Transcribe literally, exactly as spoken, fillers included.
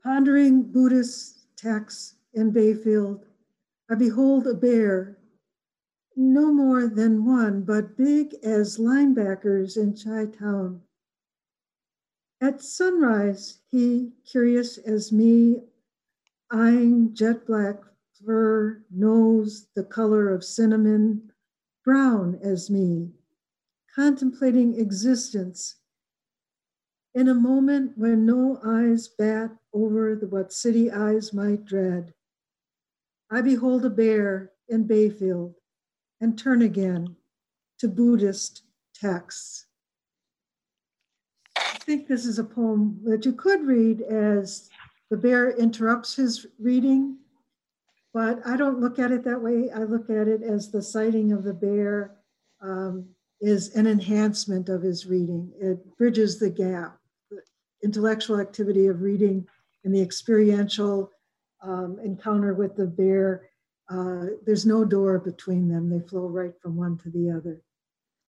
Pondering Buddhist texts in Bayfield, I behold a bear, no more than one, but big as linebackers in Chi-town. At sunrise, he, curious as me, eyeing jet black fur, nose the color of cinnamon, brown as me, contemplating existence in a moment when no eyes bat over the, what city eyes might dread. I behold a bear in Bayfield and turn again to Buddhist texts. I think this is a poem that you could read as the bear interrupts his reading, but I don't look at it that way. I look at it as the sighting of the bear um, is an enhancement of his reading. It bridges the gap, the intellectual activity of reading and the experiential um, encounter with the bear. Uh, there's no door between them. They flow right from one to the other.